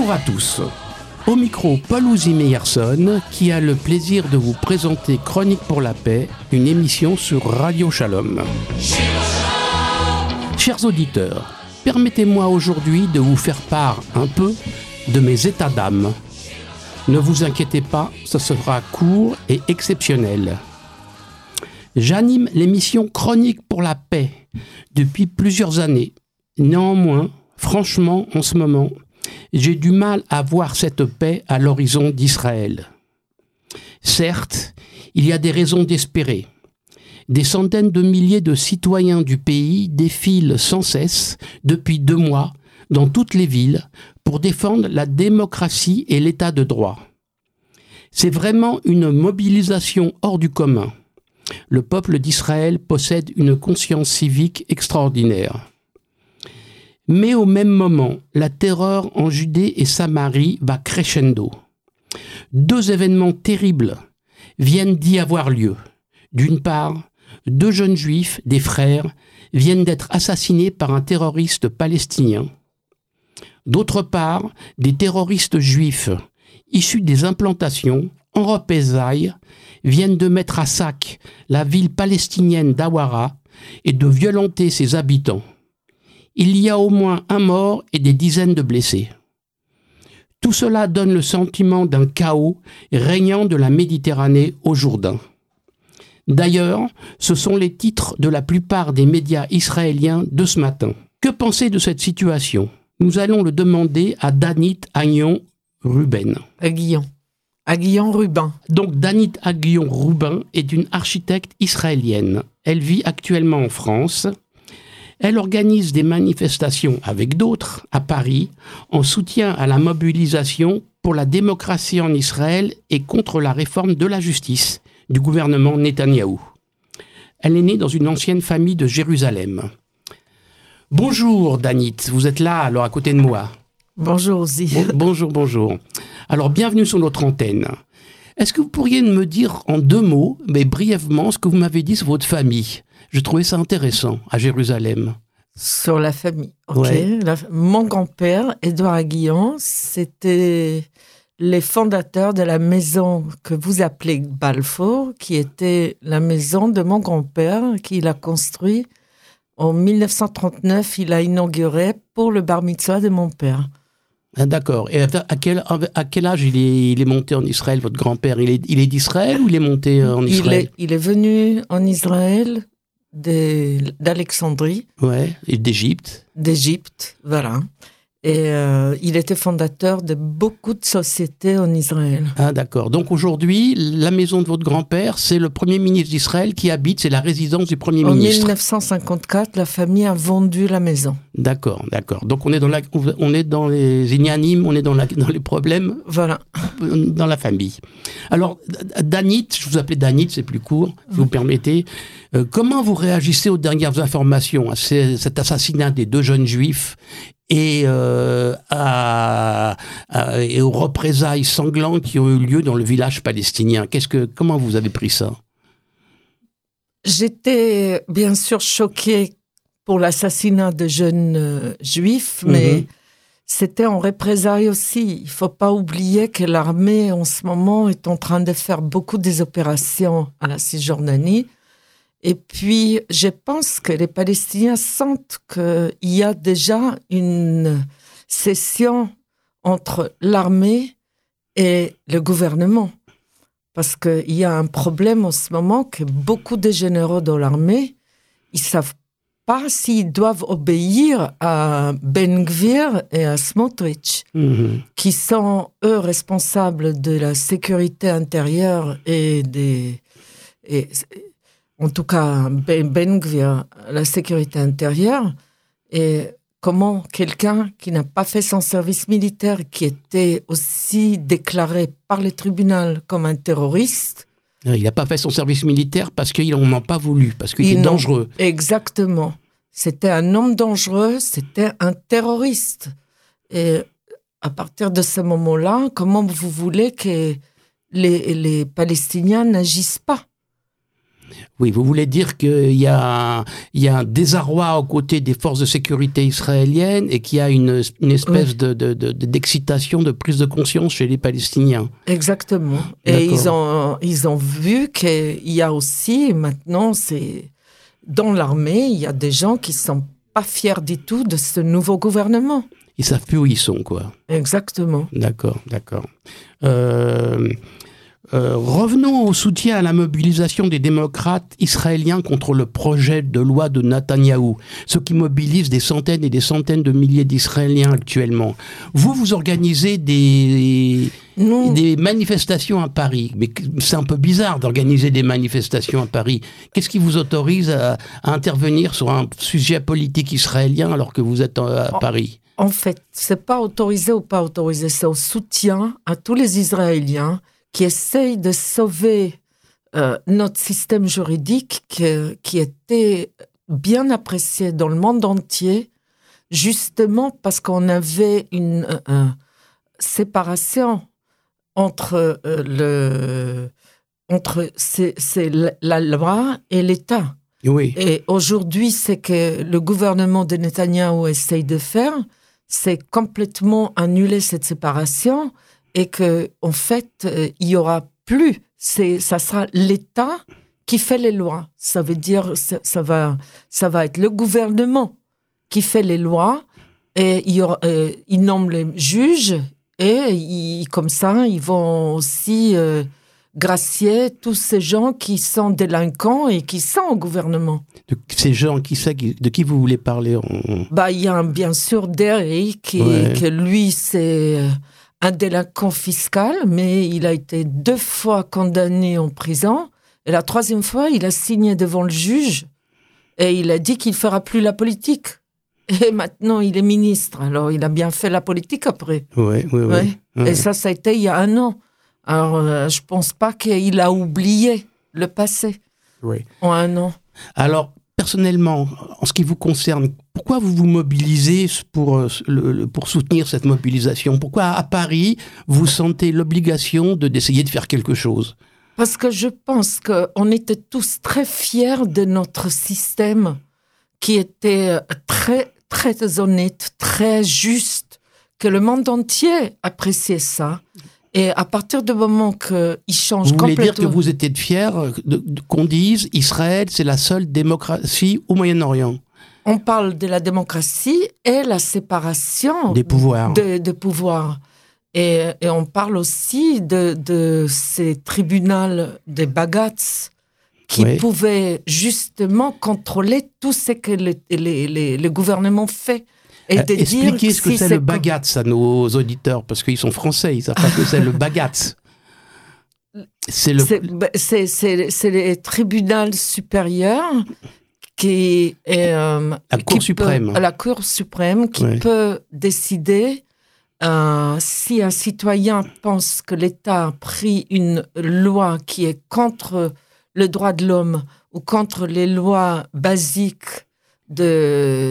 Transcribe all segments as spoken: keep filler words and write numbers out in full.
Bonjour à tous. Au micro, Paul Ouzy-Meyerson, qui a le plaisir de vous présenter Chronique pour la paix, une émission sur Radio Shalom. Chers auditeurs, permettez-moi aujourd'hui de vous faire part un peu de mes états d'âme. Ne vous inquiétez pas, ce sera court et exceptionnel. J'anime l'émission Chronique pour la paix depuis plusieurs années. Néanmoins, franchement, en ce moment, j'ai du mal à voir cette paix à l'horizon d'Israël. Certes, il y a des raisons d'espérer. Des centaines de milliers de citoyens du pays défilent sans cesse, depuis deux mois, dans toutes les villes, pour défendre la démocratie et l'état de droit. C'est vraiment une mobilisation hors du commun. Le peuple d'Israël possède une conscience civique extraordinaire. Mais au même moment, la terreur en Judée et Samarie va crescendo. Deux événements terribles viennent d'y avoir lieu. D'une part, deux jeunes juifs, des frères, viennent d'être assassinés par un terroriste palestinien. D'autre part, des terroristes juifs issus des implantations, en représailles, viennent de mettre à sac la ville palestinienne d'Awara et de violenter ses habitants. Il y a au moins un mort et des dizaines de blessés. Tout cela donne le sentiment d'un chaos régnant de la Méditerranée au Jourdain. D'ailleurs, ce sont les titres de la plupart des médias israéliens de ce matin. Que penser de cette situation ? Nous allons le demander à Danit Aghion-Ruben. Aguillon. Aguillon-Ruben. Donc Danit Aghion-Ruben est une architecte israélienne. Elle vit actuellement en France. Elle organise des manifestations avec d'autres à Paris en soutien à la mobilisation pour la démocratie en Israël et contre la réforme de la justice du gouvernement Netanyahou. Elle est née dans une ancienne famille de Jérusalem. Bonjour Danit, vous êtes là alors à côté de moi. Bonjour Ouzy. Bon, bonjour, bonjour. Alors bienvenue sur notre antenne. Est-ce que vous pourriez me dire en deux mots, mais brièvement, ce que vous m'avez dit sur votre famille ? Je trouvais ça intéressant à Jérusalem. Sur la famille, ok. Ouais. La, mon grand-père, Édouard Aguillon, c'était les fondateurs de la maison que vous appelez Balfour, qui était la maison de mon grand-père, qu'il a construit en dix-neuf cent trente-neuf. Il a inauguré pour le bar mitzvah de mon père. Ah, d'accord. Et à quel, à quel âge il est, il est monté en Israël, votre grand-père ? Il est, il est d'Israël ou il est monté en Israël ? Il est, il est venu en Israël de, d'Alexandrie. Ouais, et d'Égypte. D'Égypte, voilà. Et euh, il était fondateur de beaucoup de sociétés en Israël. Ah, d'accord. Donc aujourd'hui, la maison de votre grand-père, c'est le premier ministre d'Israël qui habite, c'est la résidence du premier en ministre. En dix-neuf cent cinquante-quatre, la famille a vendu la maison. D'accord, d'accord. Donc on est dans, la, on est dans les ignanimes, on est dans, la, dans les problèmes. Voilà. Dans la famille. Alors, Danit, je vous appelais Danit, c'est plus court, si vous permettez. Euh, comment vous réagissez aux dernières informations, à ces, cet assassinat des deux jeunes juifs et, euh, à, à, et aux représailles sanglantes qui ont eu lieu dans le village palestinien ? Qu'est-ce que, comment vous avez pris ça ? J'étais bien sûr choquée pour l'assassinat de jeunes euh, juifs, mais mm-hmm. c'était en représailles aussi. Il ne faut pas oublier que l'armée en ce moment est en train de faire beaucoup des opérations à la Cisjordanie. Et puis, je pense que les Palestiniens sentent qu'il y a déjà une scission entre l'armée et le gouvernement. Parce qu'il y a un problème en ce moment que beaucoup de généraux dans l'armée, ils ne savent pas s'ils doivent obéir à Ben Gvir et à Smotrich, mmh. qui sont, eux, responsables de la sécurité intérieure et des... Et, en tout cas, Ben, Ben Gvir, la sécurité intérieure, et comment quelqu'un qui n'a pas fait son service militaire, qui était aussi déclaré par le tribunal comme un terroriste... Il n'a pas fait son service militaire parce qu'ils n'en ont pas voulu, parce qu'il était dangereux. Exactement. C'était un homme dangereux, c'était un terroriste. Et à partir de ce moment-là, comment vous voulez que les, les Palestiniens n'agissent pas ? Oui, vous voulez dire qu'il y a, il y a un désarroi aux côtés des forces de sécurité israéliennes et qu'il y a une, une espèce oui. de, de, de, d'excitation, de prise de conscience chez les Palestiniens. Exactement. Et ils ont, ils ont vu qu'il y a aussi, maintenant, c'est, dans l'armée, il y a des gens qui ne sont pas fiers du tout de ce nouveau gouvernement. Ils ne savent plus où ils sont, quoi. Exactement. D'accord, d'accord. Euh... Euh, revenons au soutien à la mobilisation des démocrates israéliens contre le projet de loi de Netanyahou, ce qui mobilise des centaines et des centaines de milliers d'Israéliens actuellement. Vous, vous organisez des, des manifestations à Paris, mais c'est un peu bizarre d'organiser des manifestations à Paris. Qu'est-ce qui vous autorise à, à intervenir sur un sujet politique israélien alors que vous êtes à, à Paris ? En fait, c'est pas autorisé ou pas autorisé, c'est au soutien à tous les Israéliens qui essaye de sauver euh, notre système juridique qui, qui était bien apprécié dans le monde entier, justement parce qu'on avait une euh, séparation entre, euh, le, entre c'est, c'est la loi et l'État. Oui. Et aujourd'hui, c'est que le gouvernement de Netanyahou essaye de faire, c'est complètement annuler cette séparation. Et que, en fait, euh, il y aura plus. C'est, ça sera l'État qui fait les lois. Ça veut dire, ça, ça va, ça va être le gouvernement qui fait les lois et il y aura, euh, il nomme les juges et il, comme ça, ils vont aussi euh, gracier tous ces gens qui sont délinquants et qui sont au gouvernement. De ces gens, qui ça, de qui vous voulez parler? on... Bah, il y a bien sûr Derry qui, ouais. que lui, c'est un délinquant fiscal, mais il a été deux fois condamné en prison. Et la troisième fois, il a signé devant le juge et il a dit qu'il ne fera plus la politique. Et maintenant, il est ministre. Alors, il a bien fait la politique après. Oui, oui, ouais. oui. Ouais. Et ça, ça a été il y a un an. Alors, euh, je ne pense pas qu'il a oublié le passé oui. en un an. Alors, personnellement, en ce qui vous concerne, pourquoi vous vous mobilisez pour, le, pour soutenir cette mobilisation? Pourquoi, à Paris, vous sentez l'obligation de, d'essayer de faire quelque chose? Parce que je pense qu'on était tous très fiers de notre système qui était très, très honnête, très juste, que le monde entier appréciait ça. Et à partir du moment qu'il change complètement... Vous voulez dire que vous étiez fiers de, de, qu'on dise Israël, c'est la seule démocratie au Moyen-Orient? On parle de la démocratie et la séparation des pouvoirs. De, de pouvoirs. Et, et on parle aussi de, de ces tribunaux de Bagatz qui oui. pouvaient justement contrôler tout ce que le, les, les, le gouvernement fait. Et de Expliquez dire ce que si c'est, c'est le Bagatz à nos auditeurs, parce qu'ils sont français, ils savent pas que c'est le Bagatz. C'est le... C'est, c'est, c'est, c'est les tribunaux supérieurs qui est... Euh, la Cour suprême. Peut, la Cour suprême qui oui. peut décider euh, si un citoyen pense que l'État a pris une loi qui est contre le droit de l'homme ou contre les lois basiques de...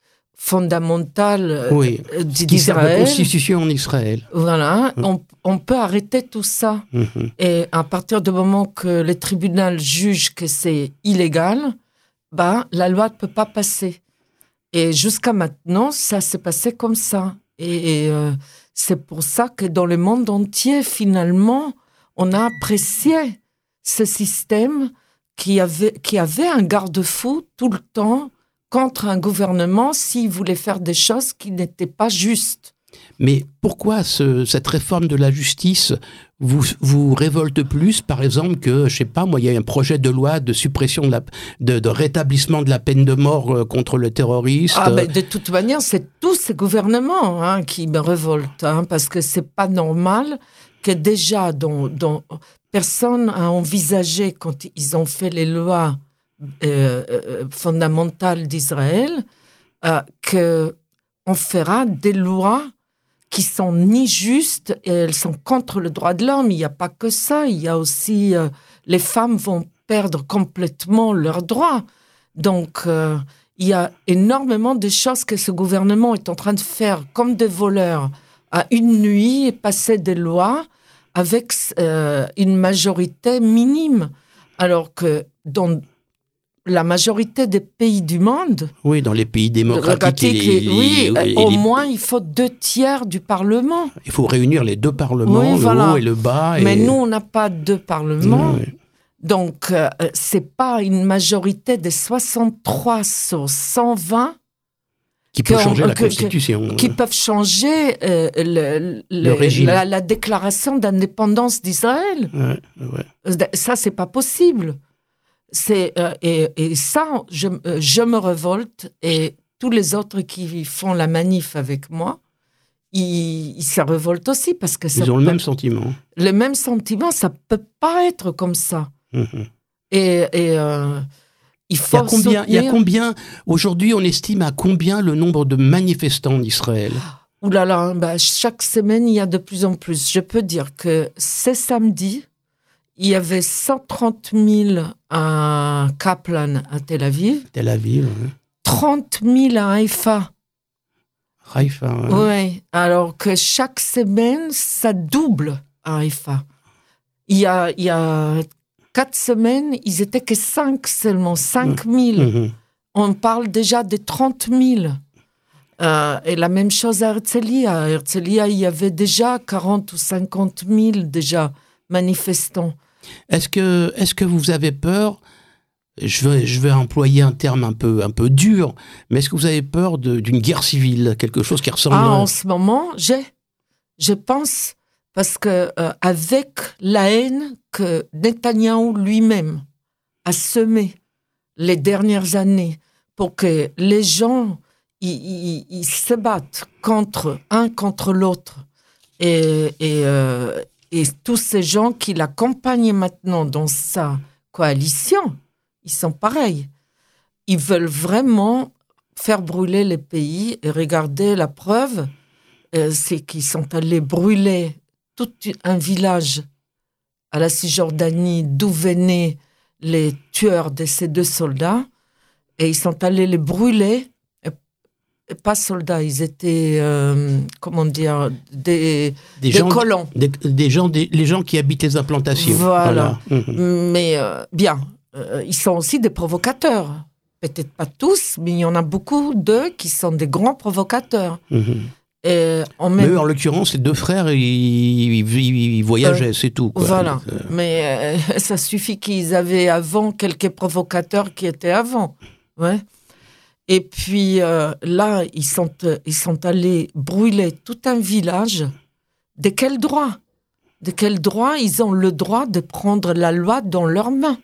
fondamentale oui, d'Israël. La constitution en Israël. Voilà, mmh. on, on peut arrêter tout ça. Mmh. Et à partir du moment que les tribunaux jugent que c'est illégal, bah, la loi ne peut pas passer. Et jusqu'à maintenant, ça s'est passé comme ça. Et, et euh, c'est pour ça que dans le monde entier, finalement, on a apprécié ce système qui avait, qui avait un garde-fou tout le temps contre un gouvernement s'il voulait faire des choses qui n'étaient pas justes. Mais pourquoi ce, cette réforme de la justice vous, vous révolte plus, par exemple, que, je sais pas, moi, il y a un projet de loi de suppression, de, la, de, de rétablissement de la peine de mort contre le terroriste? Ah, ben, de toute manière, c'est tous ces gouvernements hein, qui me révoltent, hein, parce que c'est pas normal que déjà, dans, dans, personne n'a envisagé, quand ils ont fait les lois Euh, euh, fondamentale d'Israël, euh, qu'on fera des lois qui sont ni justes et elles sont contre le droit de l'homme. Il n'y a pas que ça, il y a aussi euh, les femmes vont perdre complètement leurs droits. Donc euh, il y a énormément de choses que ce gouvernement est en train de faire comme des voleurs à une nuit et passer des lois avec euh, une majorité minime. Alors que dans la majorité des pays du monde... Oui, dans les pays démocratiques... Les, les, oui, les, au les, moins, il faut deux tiers du Parlement. Il faut réunir les deux parlements, oui, le voilà. haut et le bas. Et... Mais nous, on n'a pas deux parlements. Oui, oui. Donc, euh, ce n'est pas une majorité de soixante-trois sur cent vingt... Qui peut changer on, la que, Constitution. Que, qui peuvent changer euh, le, le, le régime. La, la déclaration d'indépendance d'Israël. Ouais, ouais. Ça, c'est pas possible. C'est, euh, et, et ça, je, je me révolte, et tous les autres qui font la manif avec moi, ils, ils se révoltent aussi, parce que ça ils ont peut, le même sentiment. Le même sentiment, ça peut pas être comme ça. Mmh. Et... et euh, Il, faut il, y a combien, soutenir... il y a combien, aujourd'hui on estime à combien le nombre de manifestants en Israël? Ouh là là, bah, chaque semaine il y a de plus en plus. Je peux dire que ce samedi, il y avait cent trente mille à Kaplan à Tel Aviv. Tel Aviv, oui. trente mille à Haïfa. Haïfa, oui. Oui, alors que chaque semaine, ça double à Haïfa. Il y a... Il y a Quatre semaines, ils étaient que cinq seulement, cinq mille. Mmh. On parle déjà de trente mille. Euh, et la même chose à Herzliya. À Herzliya, il y avait déjà quarante ou cinquante mille déjà manifestants. Est-ce que, est-ce que vous avez peur, je vais, je vais employer un terme un peu, un peu dur, mais est-ce que vous avez peur de, d'une guerre civile, quelque chose qui ressemble... Ah, en ce moment, j'ai. Je pense... Parce que euh, avec la haine que Netanyahou lui-même a semée les dernières années pour que les gens ils, ils, ils se battent contre un contre l'autre et, et, euh, et tous ces gens qui l'accompagnent maintenant dans sa coalition, ils sont pareils. Ils veulent vraiment faire brûler les pays, et regardez la preuve, euh, c'est qu'ils sont allés brûler tout un village à la Cisjordanie d'où venaient les tueurs de ces deux soldats, et ils sont allés les brûler. Et, et pas soldats, ils étaient, euh, comment dire, des, des, des gens, colons. Des, des gens, des, les gens qui habitent les implantations. Voilà. voilà. Mmh. Mais euh, bien, euh, ils sont aussi des provocateurs. Peut-être pas tous, mais il y en a beaucoup d'eux qui sont des grands provocateurs. Mmh. Et en même... Mais eux, en l'occurrence, les deux frères, ils, ils, ils voyageaient, euh, c'est tout. Quoi. Voilà. Donc, euh... Mais euh, ça suffit qu'ils avaient avant quelques provocateurs qui étaient avant. Ouais. Et puis euh, là, ils sont, ils sont allés brûler tout un village. De quel droit? De quel droit ils ont le droit de prendre la loi dans leurs mains?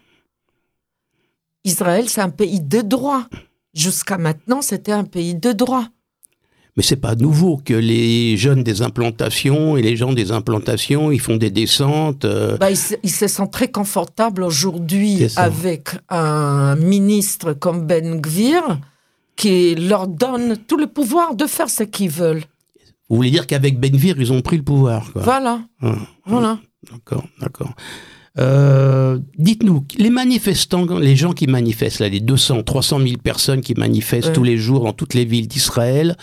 Israël, c'est un pays de droit. Jusqu'à maintenant, c'était un pays de droit. Mais c'est pas nouveau que les jeunes des implantations et les gens des implantations, ils font des descentes. Euh... Bah, ils, se, ils se sentent très confortables aujourd'hui avec un ministre comme Ben Gvir qui leur donne tout le pouvoir de faire ce qu'ils veulent. Vous voulez dire qu'avec Ben Gvir, ils ont pris le pouvoir, quoi. Voilà. Ah, voilà. D'accord, d'accord. Euh, dites-nous, les manifestants, les gens qui manifestent, là, les deux cents, trois cent mille personnes qui manifestent ouais. tous les jours dans toutes les villes d'Israël,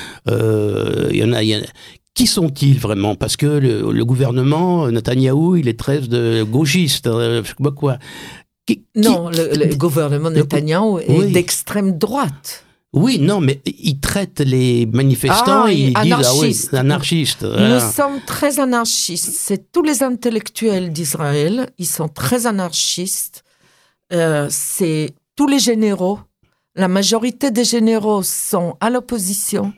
euh, y en a, y en a, qui sont-ils vraiment? Parce que le, le gouvernement, Netanyahou, il est très de gauchiste, euh, je sais pas quoi. Qui, non, qui, le, le gouvernement Netanyahou est oui. d'extrême droite. Oui, non, mais ils traitent les manifestants ah, et ils anarchistes. disent ah oui, anarchistes. Voilà. Nous sommes très anarchistes. C'est tous les intellectuels d'Israël, ils sont très anarchistes. Euh, c'est tous les généraux. La majorité des généraux sont à l'opposition.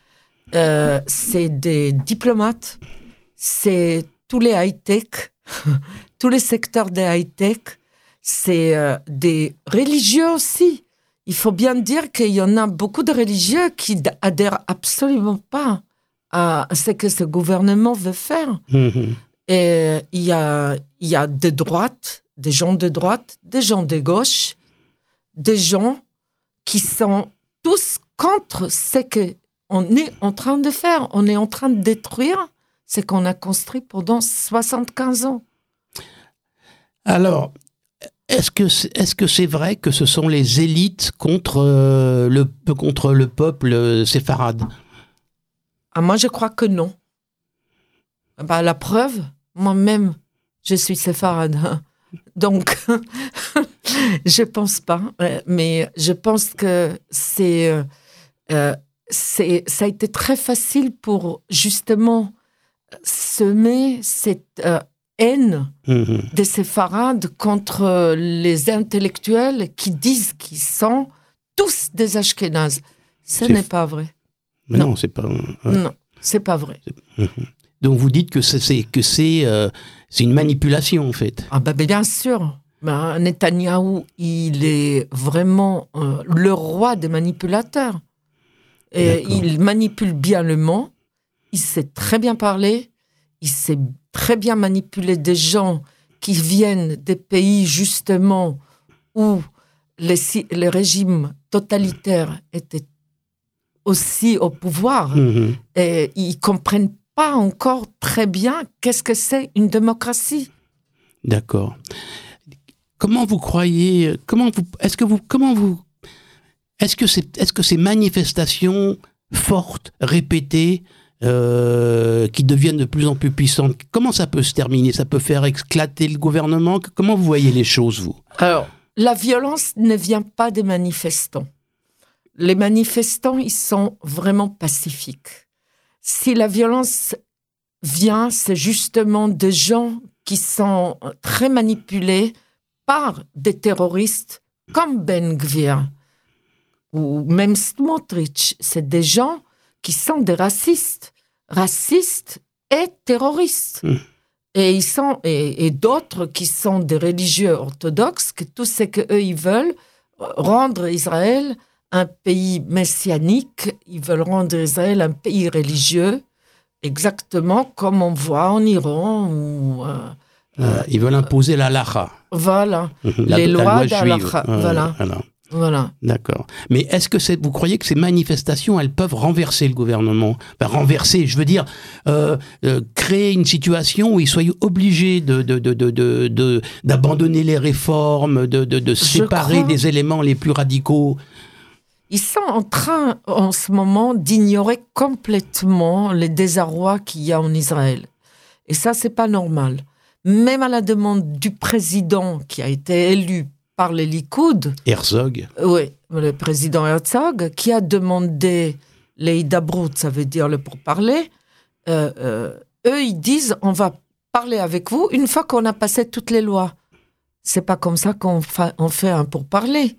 Euh, c'est des diplomates. C'est tous les high-tech, tous les secteurs des high-tech. C'est euh, des religieux aussi. Il faut bien dire qu'il y en a beaucoup de religieux qui adhèrent absolument pas à ce que ce gouvernement veut faire. Mmh. Et il y a, il y a des droites, des gens de droite, des gens de gauche, des gens qui sont tous contre ce qu'on est en train de faire. On est en train de détruire ce qu'on a construit pendant soixante-quinze ans. Alors... Est-ce que c'est, est-ce que c'est vrai que ce sont les élites contre, euh, le, contre le peuple euh, séfarade? Ah, moi, je crois que non. Bah, la preuve, moi-même, je suis séfarade. Donc, je pense pas. Mais je pense que c'est, euh, c'est, ça a été très facile pour justement semer cette euh, haine mmh. des séfarades contre les intellectuels qui disent qu'ils sont tous des Ashkénazes. Ce c'est... n'est pas vrai. Mais non, non c'est pas. Ouais. Non, c'est pas vrai. C'est... Mmh. Donc vous dites que c'est, c'est que c'est euh, c'est une manipulation en fait. Ah ben bien sûr. Ben, Netanyahou, il est vraiment euh, le roi des manipulateurs. Et il manipule bien le mot. Il sait très bien parler. Il sait très bien manipuler des gens qui viennent des pays justement où les, les régimes totalitaires étaient aussi au pouvoir. Mmh. Et ils comprennent pas encore très bien qu'est-ce que c'est une démocratie. D'accord. Comment vous croyez, comment vous, est-ce que vous, comment vous, est-ce que c'est, est-ce que ces manifestations fortes, répétées, euh, qui deviennent de plus en plus puissantes, comment ça peut se terminer? Ça peut faire éclater le gouvernement? Comment vous voyez les choses, vous? Alors, la violence ne vient pas des manifestants. Les manifestants, ils sont vraiment pacifiques. Si la violence vient, c'est justement des gens qui sont très manipulés par des terroristes comme Ben Gvir ou même Smotrich. C'est des gens qui sont des racistes, racistes et terroristes. Mmh. Et, ils sont, et, et d'autres qui sont des religieux orthodoxes, que tout ce qu'eux, ils veulent, rendre Israël un pays messianique, ils veulent rendre Israël un pays religieux, exactement comme on voit en Iran. Ou, euh, euh, ils veulent imposer la halakha. Voilà, la, les lois loi d'halakha. Euh, voilà. Alors. Voilà. D'accord. Mais est-ce que c'est, vous croyez que ces manifestations, elles peuvent renverser le gouvernement? Enfin, renverser, je veux dire, euh, euh, créer une situation où ils soient obligés de, de, de, de, de, de, d'abandonner les réformes, de, de, de séparer crois... des éléments les plus radicaux? Ils sont en train, en ce moment, d'ignorer complètement les désarrois qu'il y a en Israël. Et ça, c'est pas normal. Même à la demande du président qui a été élu par les Likoud. Herzog. Oui, le président Herzog, qui a demandé les Hidabrut, ça veut dire le pourparler. Euh, euh, eux, ils disent, on va parler avec vous une fois qu'on a passé toutes les lois. C'est pas comme ça qu'on fa- on fait un pourparler.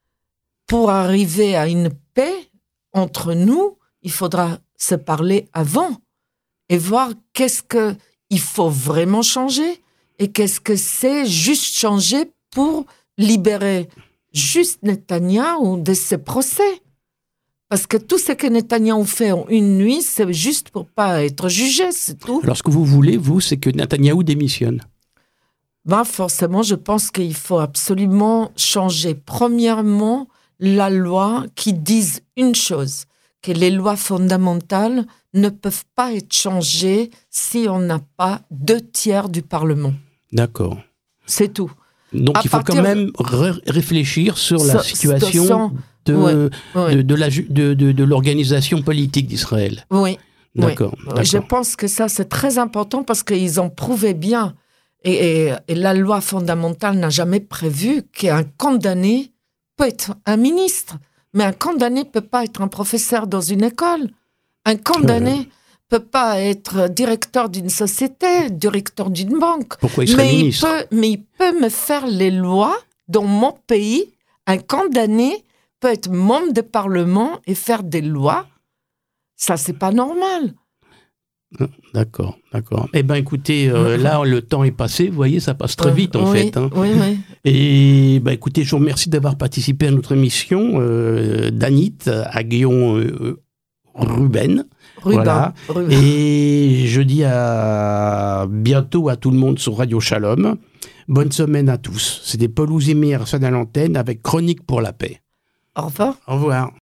Pour arriver à une paix entre nous, il faudra se parler avant et voir qu'est-ce qu'il faut vraiment changer et qu'est-ce que c'est juste changer pour libérer juste Netanyahou de ses procès. Parce que tout ce que Netanyahou fait en une nuit, c'est juste pour pas être jugé, c'est tout. Alors ce que vous voulez, vous, c'est que Netanyahou démissionne? Ben, forcément, je pense qu'il faut absolument changer. Premièrement, la loi qui dise une chose, que les lois fondamentales ne peuvent pas être changées si on n'a pas deux tiers du Parlement. D'accord. C'est tout. Donc à il faut quand même ré- réfléchir sur la so, situation de, ouais, ouais. de, de, la, de, de, de l'organisation politique d'Israël. Oui. D'accord, oui. d'accord. Je pense que ça, c'est très important parce qu'ils ont prouvé bien. Et, et, et la loi fondamentale n'a jamais prévu qu'un condamné peut être un ministre, mais un condamné ne peut pas être un professeur dans une école. Un condamné ne ouais. peut pas être directeur d'une société, directeur d'une banque. Pourquoi il serait mais ministre? il peut, mais il peut me faire les lois dans mon pays. Un condamné peut être membre de parlement et faire des lois. Ça, c'est pas normal. D'accord, d'accord. Eh bien, écoutez, euh, mmh. là, le temps est passé. Vous voyez, ça passe très vite, en oui, fait. Hein. Oui, oui. Et, ben, écoutez, je vous remercie d'avoir participé à notre émission. Euh, Danit, à Guillaume euh, Ruben. Ruben. Voilà. Ruben. Et je dis à bientôt à tout le monde sur Radio Shalom. Bonne semaine à tous. C'était Paul Ouzimir, ça à l'antenne, avec Chronique pour la paix. Au revoir. Au revoir.